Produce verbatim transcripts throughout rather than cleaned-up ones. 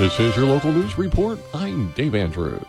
This is your local news report. I'm Dave Andrews.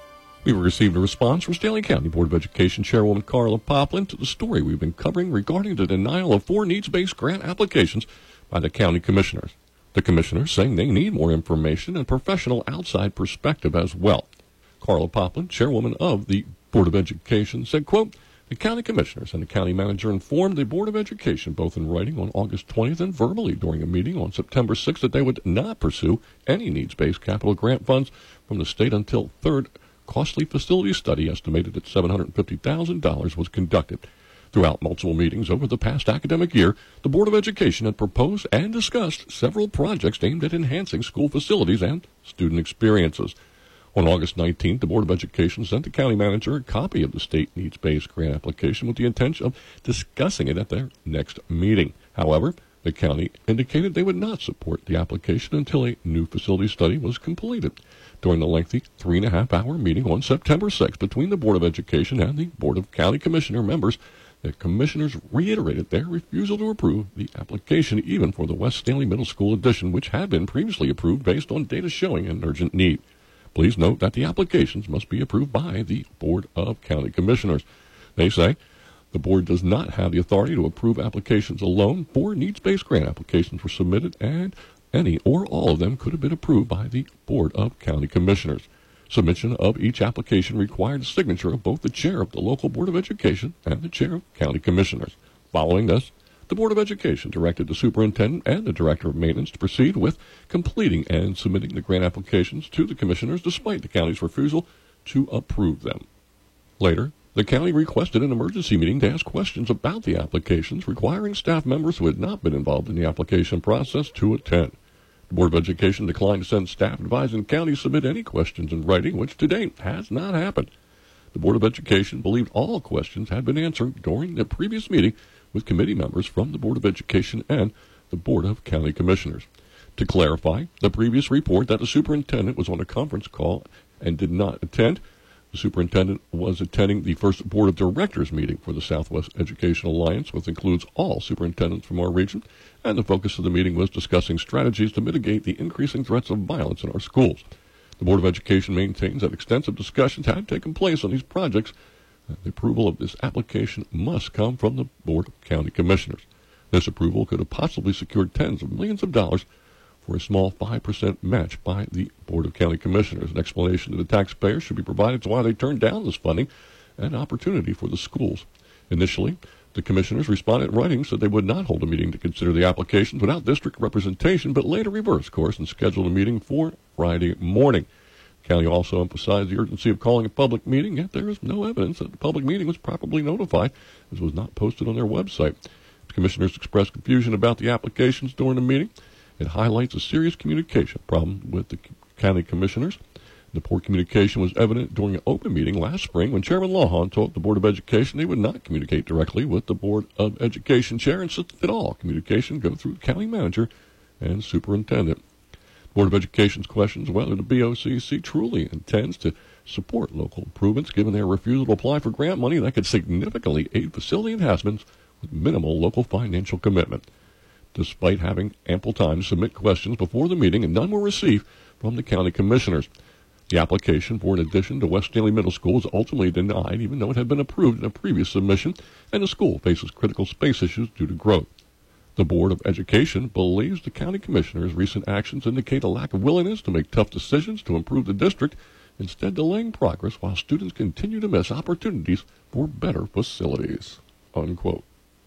We received a response from Stanley County Board of Education Chairwoman Carla Poplin to the story we've been covering regarding the denial of four needs-based grant applications by the county commissioners. The commissioners saying they need more information and professional outside perspective as well. Carla Poplin, chairwoman of the Board of Education, said, quote, the county commissioners and the county manager informed the Board of Education, both in writing on August twentieth and verbally during a meeting on September sixth, that they would not pursue any needs-based capital grant funds from the state until third costly facility study estimated at seven hundred fifty thousand dollars was conducted. Throughout multiple meetings over the past academic year, the Board of Education had proposed and discussed several projects aimed at enhancing school facilities and student experiences. On August nineteenth, the Board of Education sent the county manager a copy of the state needs-based grant application with the intention of discussing it at their next meeting. However, the county indicated they would not support the application until a new facility study was completed. During the lengthy three-and-a-half-hour meeting on September sixth between the Board of Education and the Board of County Commissioner members, the commissioners reiterated their refusal to approve the application even for the West Stanley Middle School addition, which had been previously approved based on data showing an urgent need. Please note that the applications must be approved by the Board of County Commissioners. They say the board does not have the authority to approve applications alone. Four needs-based grant applications were submitted, and any or all of them could have been approved by the Board of County Commissioners. Submission of each application required the signature of both the chair of the local Board of Education and the chair of County Commissioners. Following this, the Board of Education directed the superintendent and the director of maintenance to proceed with completing and submitting the grant applications to the commissioners despite the county's refusal to approve them. Later, the county requested an emergency meeting to ask questions about the applications, requiring staff members who had not been involved in the application process to attend. The Board of Education declined to send staff advising the county to submit any questions in writing, which to date has not happened. The Board of Education believed all questions had been answered during the previous meeting with committee members from the Board of Education and the Board of County Commissioners. To clarify, the previous report that the superintendent was on a conference call and did not attend, the superintendent was attending the first Board of Directors meeting for the Southwest Education Alliance, which includes all superintendents from our region, and the focus of the meeting was discussing strategies to mitigate the increasing threats of violence in our schools. The Board of Education maintains that extensive discussions had taken place on these projects. The approval of this application must come from the Board of County Commissioners. This approval could have possibly secured tens of millions of dollars for a small five percent match by the Board of County Commissioners. An explanation to the taxpayers should be provided to why they turned down this funding and opportunity for the schools. Initially, the commissioners responded in writing, said they would not hold a meeting to consider the applications without district representation, but later reversed course and scheduled a meeting for Friday morning. The county also emphasized the urgency of calling a public meeting, yet there is no evidence that the public meeting was properly notified, as was not posted on their website. The commissioners expressed confusion about the applications during the meeting. It highlights a serious communication problem with the county commissioners. The poor communication was evident during an open meeting last spring when Chairman Lawhon told the Board of Education they would not communicate directly with the Board of Education chair and insisted that all communication go through the county manager and superintendent. The Board of Education's questions whether the B O C C truly intends to support local improvements given their refusal to apply for grant money that could significantly aid facility enhancements with minimal local financial commitment. Despite having ample time to submit questions before the meeting, and none were received from the county commissioners. The application for an addition to West Stanley Middle School was ultimately denied, even though it had been approved in a previous submission, and the school faces critical space issues due to growth. The Board of Education believes the county commissioners' recent actions indicate a lack of willingness to make tough decisions to improve the district, instead delaying progress while students continue to miss opportunities for better facilities. Unquote.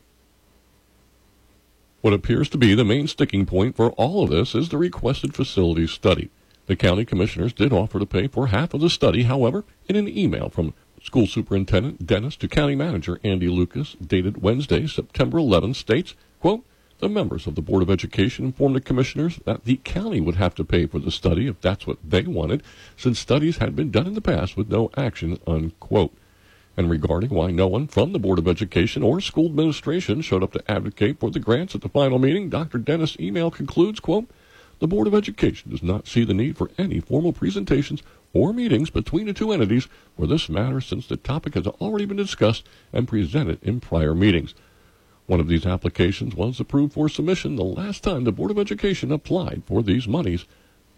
What appears to be the main sticking point for all of this is the requested facilities study. The county commissioners did offer to pay for half of the study. However, in an email from School Superintendent Dennis to County Manager Andy Lucas, dated Wednesday, September eleventh, states, quote, the members of the Board of Education informed the commissioners that the county would have to pay for the study if that's what they wanted, since studies had been done in the past with no action, unquote. And regarding why no one from the Board of Education or school administration showed up to advocate for the grants at the final meeting, Doctor Dennis' email concludes, quote, the Board of Education does not see the need for any formal presentations or meetings between the two entities for this matter, since the topic has already been discussed and presented in prior meetings. One of these applications was approved for submission the last time the Board of Education applied for these monies,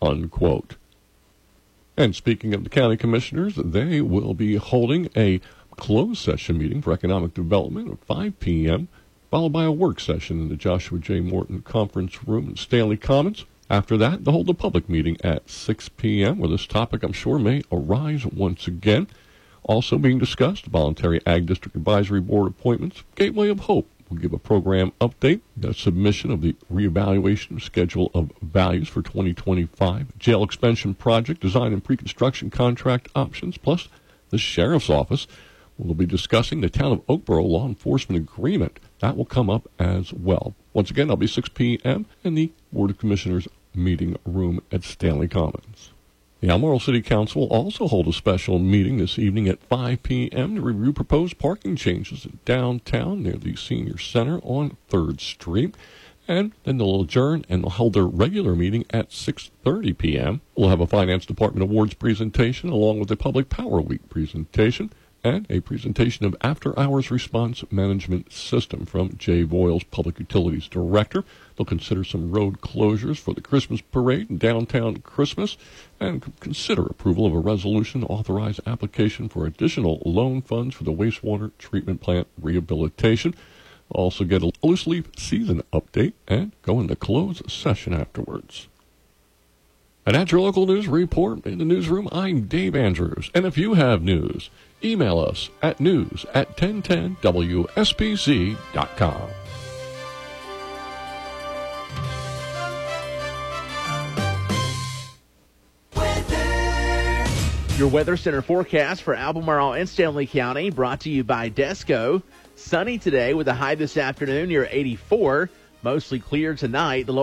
unquote. And speaking of the county commissioners, they will be holding a closed session meeting for economic development at five p.m., followed by a work session in the Joshua J. Morton Conference Room in Stanley Commons. After that, they'll hold a public meeting at six p.m., where this topic, I'm sure, may arise once again. Also being discussed, Voluntary Ag District Advisory Board appointments. Gateway of Hope will give a program update, the submission of the reevaluation schedule of values for twenty twenty-five, jail expansion project, design and pre-construction contract options, plus the Sheriff's Office. We'll be discussing the Town of Oakboro law enforcement agreement. That will come up as well. Once again, that'll be six p.m. in the Board of Commissioners meeting room at Stanley Commons. The Albemarle City Council will also hold a special meeting this evening at five p.m. to review proposed parking changes in downtown near the Senior Center on third Street. And then they'll adjourn and they'll hold their regular meeting at six thirty p.m. We'll have a Finance Department Awards presentation along with a Public Power Week presentation and a presentation of After-Hours Response Management System from Jay Voiles, Public Utilities Director. They'll consider some road closures for the Christmas parade and downtown Christmas, and consider approval of a resolution to authorize application for additional loan funds for the wastewater treatment plant rehabilitation. We'll also get a loose leaf season update and go into closed session afterwards. And at your local news report in the newsroom, I'm Dave Andrews. And if you have news, email us at news at ten ten W S P C dot com. Your Weather Center forecast for Albemarle and Stanley County, brought to you by Desco. Sunny today with a high this afternoon near eighty-four. Mostly clear tonight. The low